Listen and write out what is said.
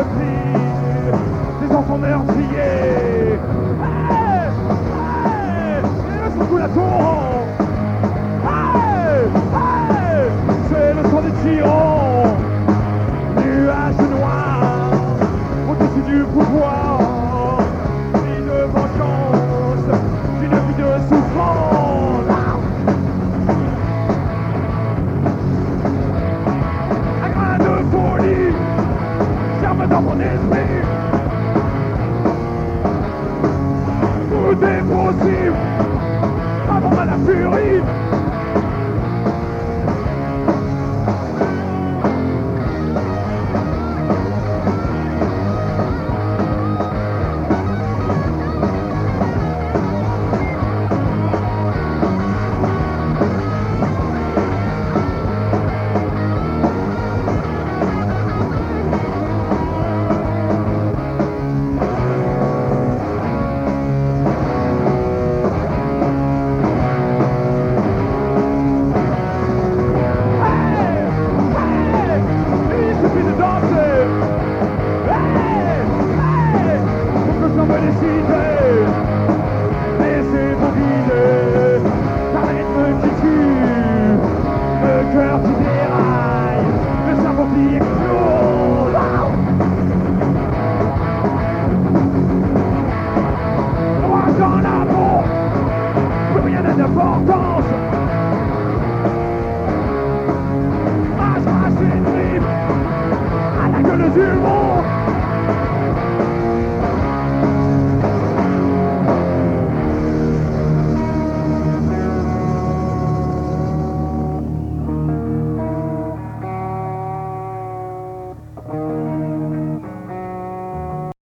cri des enfants meurtriers. Hey, hey, et le circulaton. Hey, hey, c'est le sang des tyrans. Nuages noirs au-dessus du pouvoir. Une vengeance d'une vie de souffrance. Un grain de folie germe dans mon esprit. Tout est possible avant la furie. Dans la peau, plus rien n'est important.